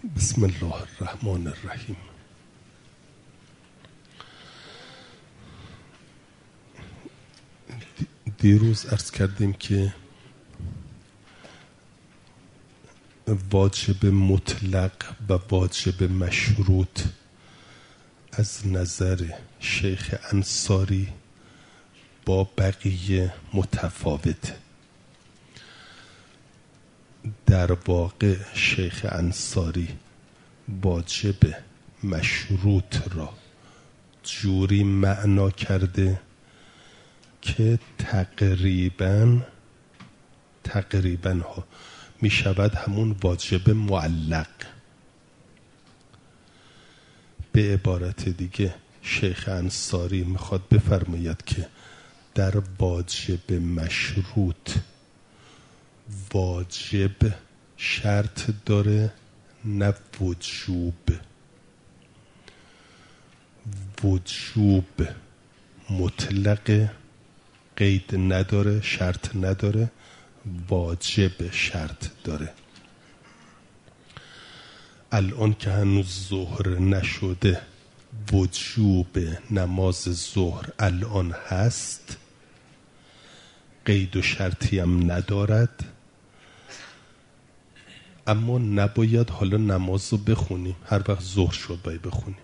بسم الله الرحمن الرحیم. دیروز عرض کردیم که واجب مطلق و واجب مشروط از نظر شیخ انصاری با بقیه متفاوت. در واقع شیخ انصاری واجب مشروط را جوری معنا کرده که تقریباً ها می شود همون واجب معلق. به عبارت دیگه شیخ انصاری میخواد بفرماید که در واجب مشروط واجب شرط داره نه وجوب. وجوب مطلق، قید نداره، شرط نداره، واجب شرط داره. الان که هنوز ظهر نشده وجوب نماز ظهر الان هست، قید و شرطی هم ندارد، اما نباید حالا نماز رو بخونیم، هر وقت ظهر شد باید بخونیم.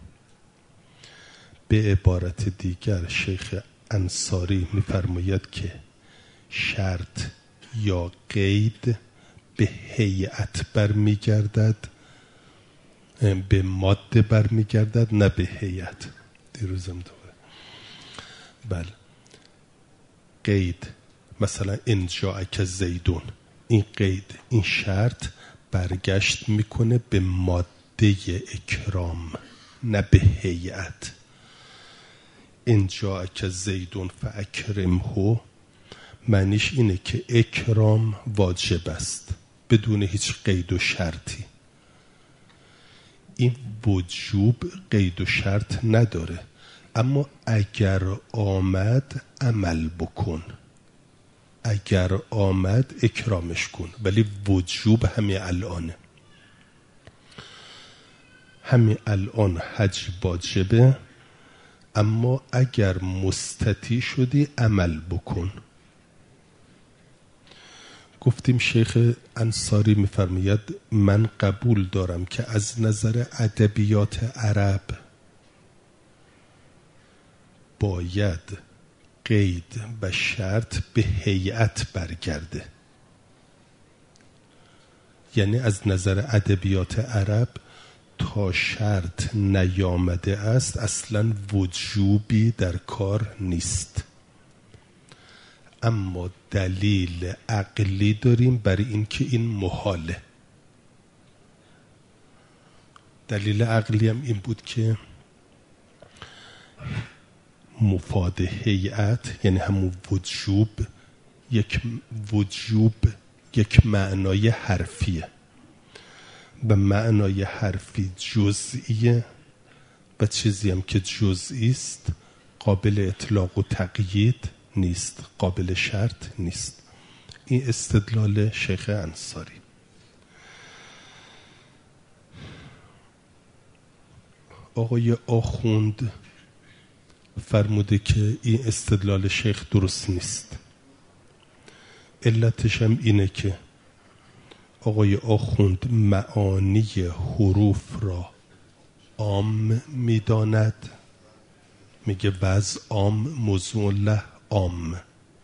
به عبارت دیگر شیخ انصاری میفرماید که شرط یا قید به هیئت برمیگردد، به ماده برمیگردد، نه به هیئت. دیروزم دوباره بله قید، مثلا ان جاءک زیدون، این قید، این شرط برگشت میکنه به ماده اکرام نه به هیئت. ان جاءک زیدون فاکرمه معنیش اینه که اکرام واجب است بدون هیچ قید و شرطی. این وجوب قید و شرط نداره، اما اگر آمد عمل بکن، اگر آمد اکرامش کن. ولی وجوب همین الانه، همین الان حج واجبه، اما اگر مستطیع شدی عمل بکن. گفتیم شیخ انصاری میفرماید من قبول دارم که از نظر ادبیات عرب باید قید و شرط به هیئت برگرده. یعنی از نظر ادبیات عرب تا شرط نیامده است اصلا وجوبی در کار نیست. اما دلیل عقلی داریم برای اینکه این محاله. دلیل عقلی هم این بود که مفاد هیئت یعنی همون وجوب، یک معنای حرفیه و معنای حرفی جزئیه و چیزی هم که جزئی است قابل اطلاق و تقیید نیست، قابل شرط نیست. این استدلال شیخ انصاری. آقای آخوند فرموده که این استدلال شیخ درست نیست. علتش هم اینه که آقای آخوند معانی حروف را عام میداند، میگه وضع عام، موضوع له عام.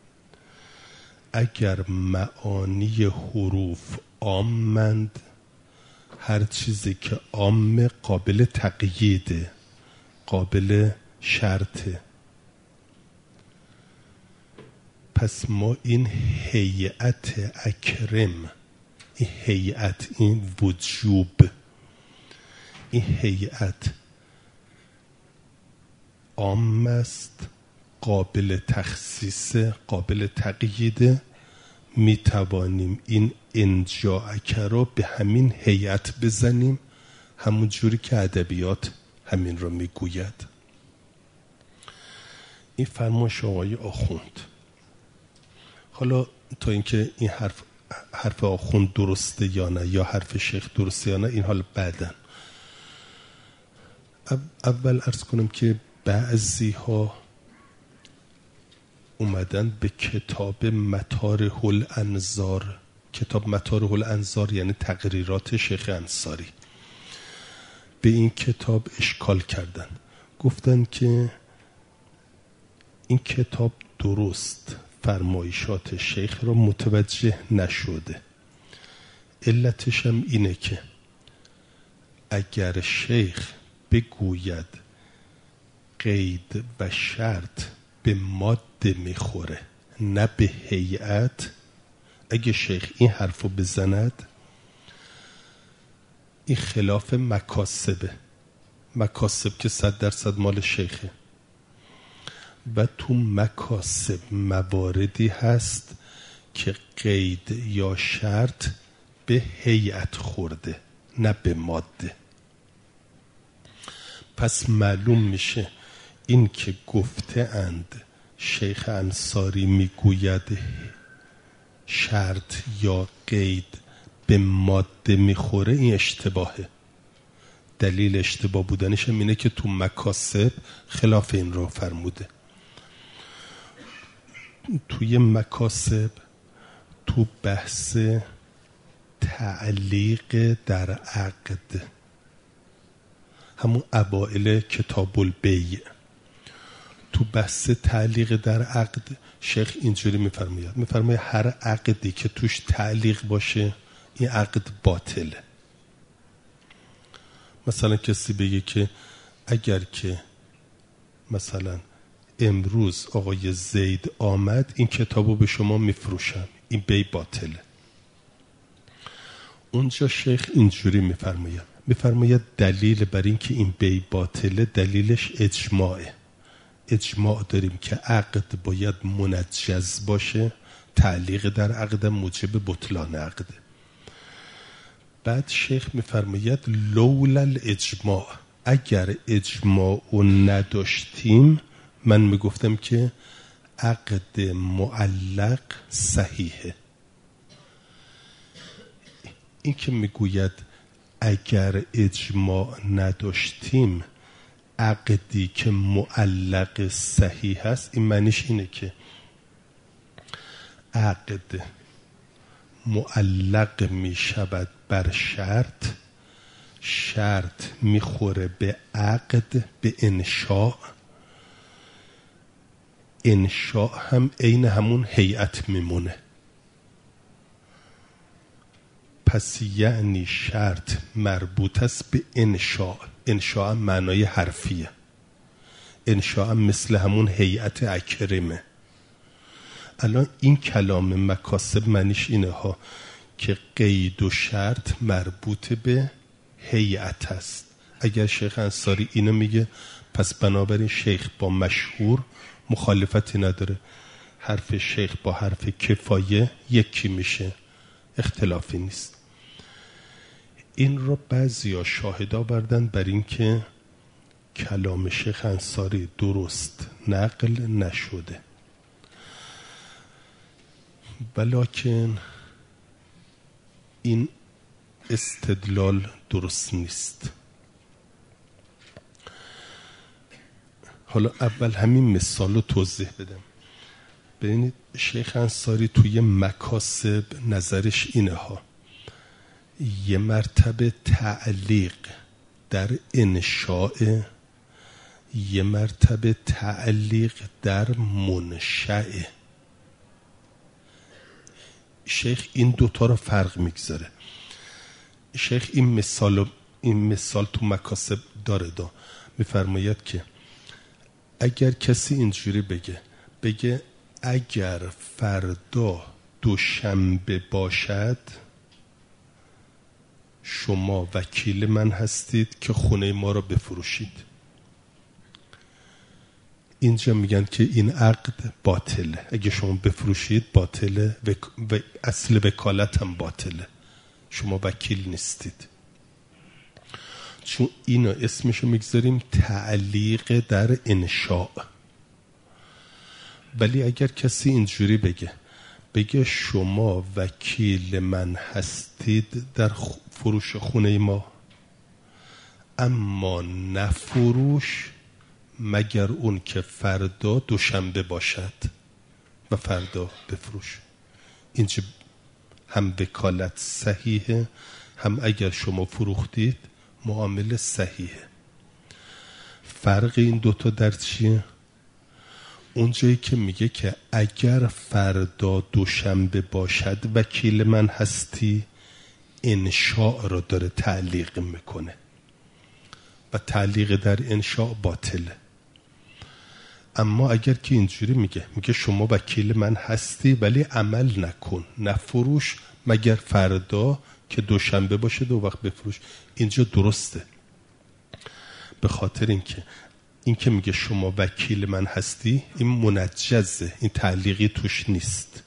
اگر معانی حروف عامند، هر چیزی که عام قابل تقییده، قابل شرطه. پس ما این هیئت اکرم، این هیئت، این وجوب، این هیئت عام است، قابل تخصیص، قابل تقیید. می توانیم این انجاءک را به همین هیئت بزنیم، همون جوری که ادبیات همین را می گوید. این فرمایش آقای آخوند. حالا تا اینکه این حرف حرف آخوند درسته یا نه، یا حرف شیخ درسته یا نه، این حال بعدن. اول عرض کنم که بعضی ها اومدن به کتاب مطارح الانظار، کتاب مطارح الانظار یعنی تقریرات شیخ انصاری، به این کتاب اشکال کردن. گفتن که این کتاب درست فرمایشات شیخ را متوجه نشده. علتش هم اینه که اگر شیخ بگوید قید و شرط به ماده میخوره نه به هیئت، اگه شیخ این حرفو بزند این خلاف مکاسبه، مکاسب که 100% مال شیخه و تو مکاسب مواردی هست که قید یا شرط به هیئت خورده نه به ماده. پس معلوم میشه این که گفته اند شیخ انصاری میگوید شرط یا قید به ماده میخوره، این اشتباهه. دلیل اشتباه بودنش هم اینه که تو مکاسب خلاف این رو فرموده. توی مکاسب تو بحث تعلیق در عقد، همون اوائل کتاب البیع، تو بحث تعلیق در عقد شیخ اینجوری میفرماید هر عقدی که توش تعلیق باشه این عقد باطله. مثلا کسی بگه که اگر که مثلا امروز آقای زید آمد این کتابو به شما میفروشم، این بیع باطله. اونجا شیخ اینجوری میفرماید دلیل بر این که این بیع باطله دلیلش اجماعه. اجماع داریم که عقد باید منجز باشه، تعلیق در عقد موجب بطلان عقده. بعد شیخ میفرماید لولا الاجماع، اگر اجماع رو نداشتیم من میگفتم که عقد معلق صحیحه. این که میگوید اگر اجماع نداشتیم عقدی که معلق صحیح هست، این معنیش اینه که عقد معلق می شود بر شرط، شرط میخوره به عقد به انشاء، انشاء هم عین همون هیئت میمونه. پس یعنی شرط مربوط است به انشاء. انشاء هم معنای حرفیه، انشاء هم مثل همون هیئت اکرمه. الان این کلام مکاسب معنیش اینه ها که قید و شرط مربوط به هیئت است. اگر شیخ انصاری اینو میگه پس بنابراین شیخ با مشهور مخالفتی نداره، حرف شیخ با حرف کفایه یکی میشه، اختلافی نیست. این رو بعضیا شاهد آوردن بر این که کلام شیخ انصاری درست نقل نشده، ولکن این استدلال درست نیست. حالا اول همین مثال رو توضیح بدم. ببینید شیخ انصاری توی مکاسب نظرش اینه ها، یه مرتبه تعلیق در انشاء، یه مرتبه تعلیق در منشأ. شیخ این دوتا رو فرق میگذاره. شیخ این مثال تو مکاسب داره میفرماید که اگر کسی اینجوری بگه اگر فردا دوشنبه باشد شما وکیل من هستید که خونه ما رو بفروشید، اینجا میگن که این عقد باطله. اگه شما بفروشید باطله و اصل وکالت هم باطله، شما وکیل نیستید. چون اینو اسمشو میگذاریم تعلیق در انشاء. ولی اگر کسی اینجوری بگه شما وکیل من هستید در فروش خونه ما، اما نفروش مگر اون که فردا دوشنبه باشد و فردا بفروش. اینجا هم وکالت صحیحه، هم اگر شما فروختید معامله صحیحه. فرق این دوتا در چیه؟ اونجایی که میگه که اگر فردا دوشنبه باشد وکیل من هستی، انشاء را داره تعلیق میکنه و تعلیق در انشاء باطله. اما اگر که اینجوری میگه شما وکیل من هستی ولی عمل نکن، نفروش مگر فردا که دوشنبه باشه دو وقت بفروش، اینجا درسته. به خاطر این که میگه شما وکیل من هستی، این منجزه، این تعلیقی توش نیست.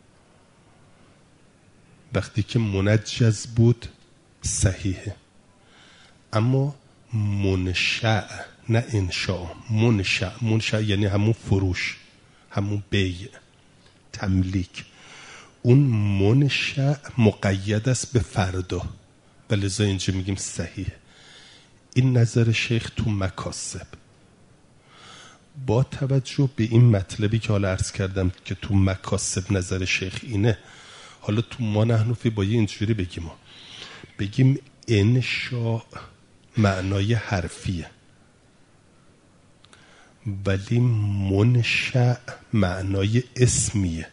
وقتی که منجز بود صحیحه، اما منشأ نه انشاء. منشأ یعنی همون فروش، همون بیع، تملیک. اون منشأ مقید است به فردا و لذا اینجا میگیم صحیح. این نظر شیخ تو مکاسب. با توجه به این مطلبی که حالا عرض کردم که تو مکاسب نظر شیخ اینه، حالا تو ما نحنفی با یه اینجوری بگیم انشاء معنای حرفیه ولی منشأ معنای اسمیه.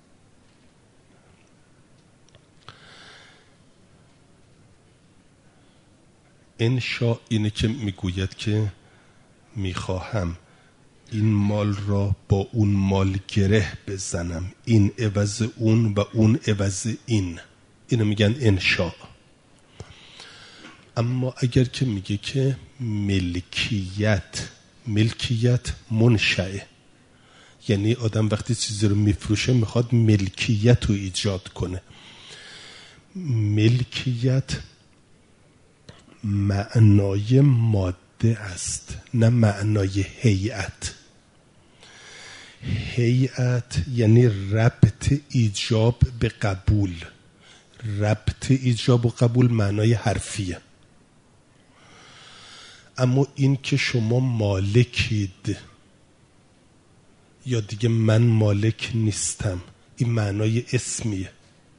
انشاء اینه که میگوید که میخواهم این مال را با اون مال گره بزنم، این عوض اون و اون عوض این، اینو میگن انشاء. اما اگر که میگه که ملکیت منشأه، یعنی آدم وقتی چیزی رو میفروشه میخواد ملکیت رو ایجاد کنه. ملکیت معنای ماده است نه معنای هیئت. هیئت یعنی ربط ایجاب به قبول. ربط ایجاب و قبول معنای حرفیه. اما این که شما مالکید یا دیگه من مالک نیستم، این معنای اسمیه.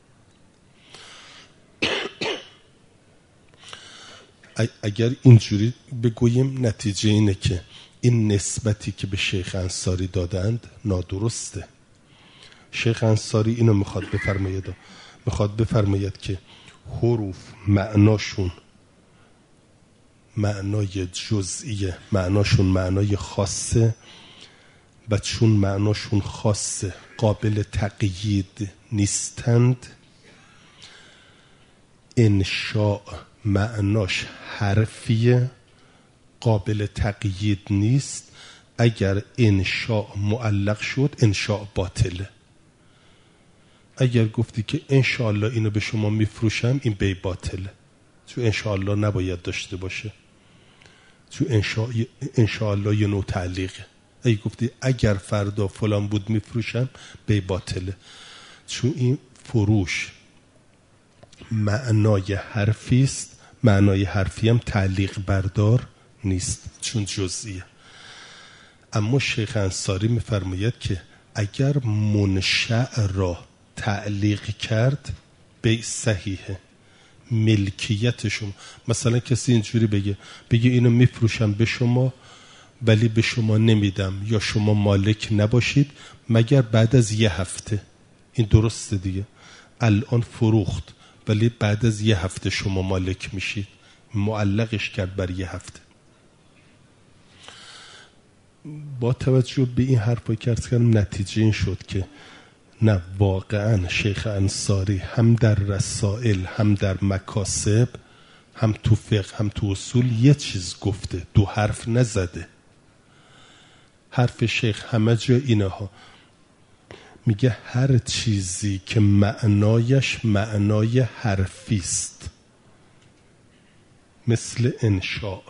اگر اینجوری بگوییم نتیجه اینه که این نسبتی که به شیخ انصاری دادند نادرسته. شیخ انصاری اینو میخواد بفرماید که حروف معناشون معنای جزئیه، معناشون معنای خاصه و چون معناشون خاصه قابل تقیید نیستند، انشاء معناش حرفیه، قابل تقیید نیست. اگر انشاء معلق شد انشاء باطله. اگر گفتی که انشاءالله اینو به شما میفروشم، این بی باطله، چون انشاءالله نباید داشته باشه، چون انشاءالله یه نوع تعلیقه. اگه گفتی اگر فردا فلان بود میفروشم، بی باطله، چون این فروش معنای حرفی است. معنای حرفی هم تعلیق بردار نیست چون جزئیه. اما شیخ انصاری میفرماید که اگر منشأ را تعلیق کرد به صحیحه. ملکیت شما، مثلا کسی اینجوری بگه اینو میفروشم به شما ولی به شما نمیدم یا شما مالک نباشید مگر بعد از یه هفته. این درسته دیگه، الان فروخت ولی بعد از یه هفته شما مالک میشید، معلقش کرد بر یه هفته. با توجه به این حرفایی که عرض کردم نتیجه این شد که نه، واقعا شیخ انصاری هم در رسائل هم در مکاسب هم تو فقه هم تو اصول یه چیز گفته، دو حرف نزده. حرف شیخ همه جا اینه ها، میگه هر چیزی که معنایش معنای حرفی است، مثل انشاء،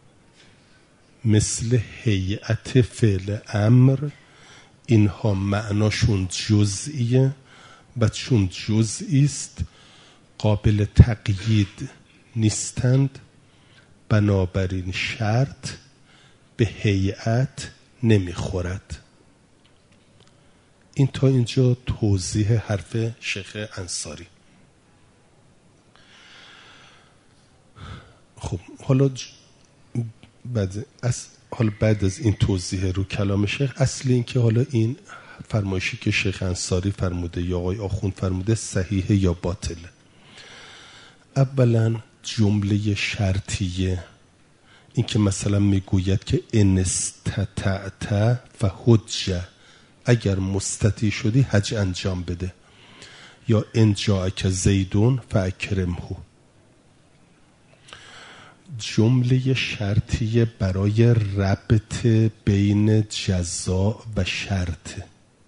مثل هیئت فعل امر، اینها معناشون جزئیه و چون جزئی است قابل تقیید نیستند، بنابراین شرط به هیئت نمیخورد. این تا اینجا توضیح حرف شیخ انصاری. خب حالا بعد از این توضیح رو کلام شیخ، اصل این که حالا این فرمایشی که شیخ انصاری فرموده یا آقای آخوند فرموده صحیحه یا باطله. اولا جمله شرطیه، این که مثلا میگوید که ان استطعت فحج، اگر مستطیع شدی حج انجام بده، یا ان جاءک زیدون فاکرمه، جمله شرطیه برای ربط بین جزا و شرط.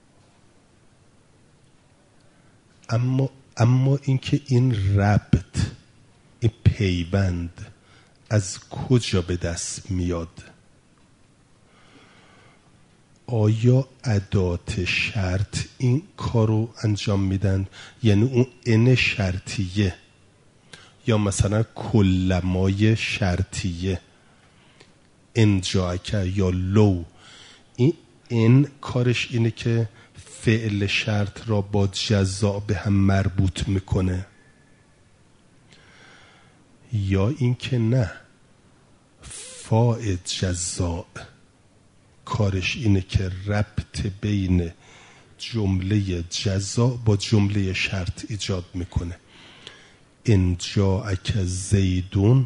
اما اینکه این ربط، این پیوند از کجا به دست میاد؟ آیا ادات شرط این کارو انجام میدن؟ یعنی اون ان شرطیه یا کلمای شرطیه، ان جاءک یا لو، این کارش اینه که فعل شرط را با جزا به هم مربوط میکنه، یا اینکه نه، فاء جزا کارش اینه که ربط بین جمله جزا با جمله شرط ایجاد میکنه. ان جاءک زیدون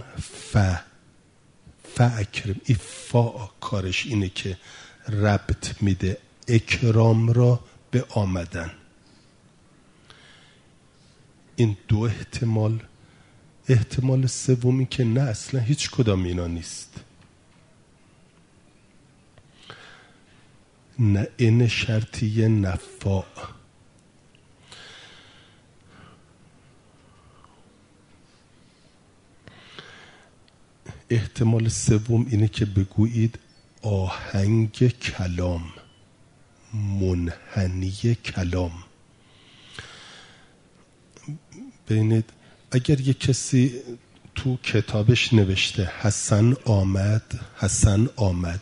فاکرم، این فا کارش اینه که ربط میده اکرام را به آمدن. این دو احتمال سومی که نه، اصلا هیچ کدام اینا نیست. نه این شرطیه نه فا. احتمال سوم اینه که بگویید آهنگ کلام، منحنی کلام. ببینید اگر یک کسی تو کتابش نوشته حسن آمد،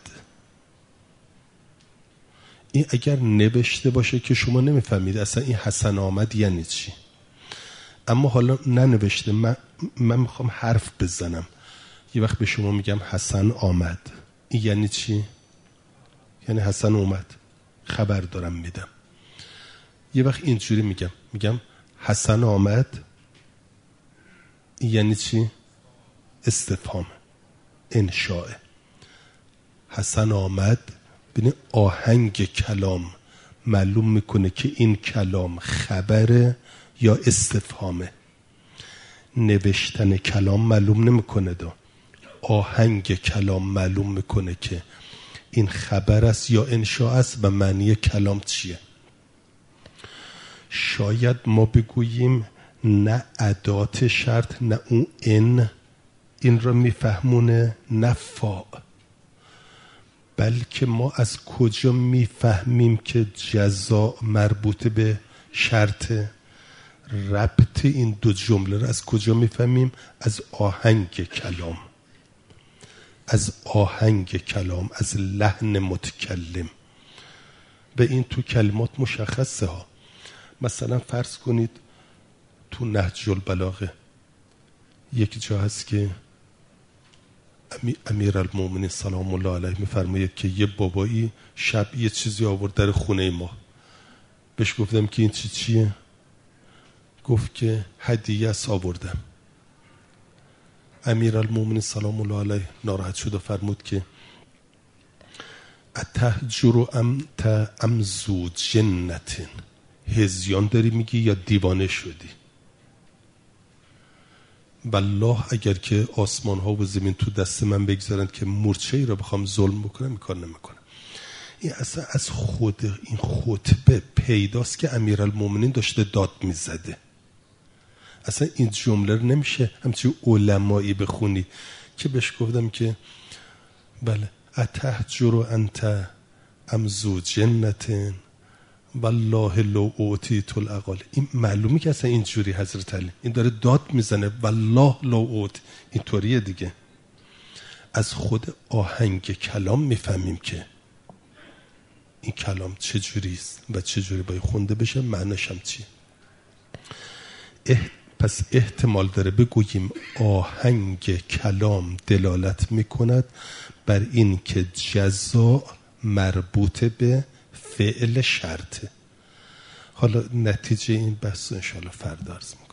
این اگر نوشته باشه که شما نمیفهمید اصلا این حسن آمد یعنی چی، اما حالا ننوشته، من میخوام حرف بزنم، یه وقت به شما میگم حسن آمد، این یعنی چی؟ یعنی حسن اومد، خبر دارم میدم. یه وقت اینجوری میگم حسن آمد، این یعنی چی؟ استفهام، انشاء. حسن آمد ببین آهنگ کلام معلوم میکنه که این کلام خبره یا استفهامه. نوشتن کلام معلوم نمیکنه، آهنگ کلام معلوم میکنه که این خبر است یا انشاء است و معنی کلام چیه. شاید ما بگوییم نه ادات شرط، نه اون این را میفهمونه، نه فا. بلکه ما از کجا میفهمیم که جزا مربوط به شرط؟ ربط این دو جمله را از کجا میفهمیم؟ از آهنگ کلام، از لحن متکلم. و این تو کلمات مشخصه ها. مثلا فرض کنید تو نهج البلاغه یک جا هست که امیرالمومنین سلام الله علیه میفرماید که یه بابایی شب یه چیزی آورد در خونه ما. بهش گفتم که این چیه؟ گفت که هدیه است آوردم. امیرالمومنین سلام الله علیه ناراحت شد و فرمود که اتهجر ام ذو جنة، هذیان داری میگی یا دیوانه شدی؟ والله اگر که آسمان ها و زمین تو دست من بگذارند که مورچه ای را بخوام ظلم بکنم این کار نمیکنم. این اصلا از خود این خطبه پیداست که امیرالمومنین داشته داد میزده. اصلا این جمله رو نمیشه همچون علمایی بخونی که بهش گفتم که بله اتهجر انت ام ذو جنة والله لو اوتیت العقال. این معلومه که اصلا اینجوری حضرت علی این داره داد میزنه والله لو اوت، اینطوریه دیگه. از خود آهنگ کلام میفهمیم که این کلام چجوری است و چجوری باید خونده بشه، معناش هم چیه. پس احتمال داره بگوییم آهنگ کلام دلالت میکند بر این که جزا مربوط به فعل شرطه. حالا نتیجه این بحث انشاءالله فردا عرض میکنم.